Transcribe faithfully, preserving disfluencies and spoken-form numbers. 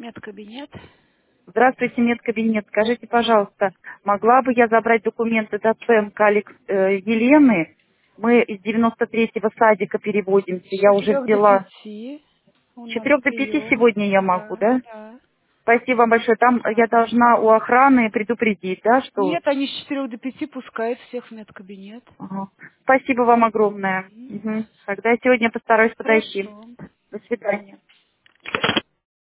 Медкабинет. Здравствуйте, медкабинет. Скажите, пожалуйста, могла бы я забрать документы до ПМК Алекс- э, Елены? Мы из девяносто третьего садика переводимся. С Я уже четырех до взяла. пяти у С нас четырех до пяти прием. сегодня я могу, Да, да? да. Спасибо вам большое. Там я должна у охраны предупредить, да, что... Нет, они с четырех до пяти пускают всех в медкабинет. Ага. Спасибо вам огромное. Мгм. Мгм. Тогда я сегодня постараюсь подойти. Хорошо. До свидания.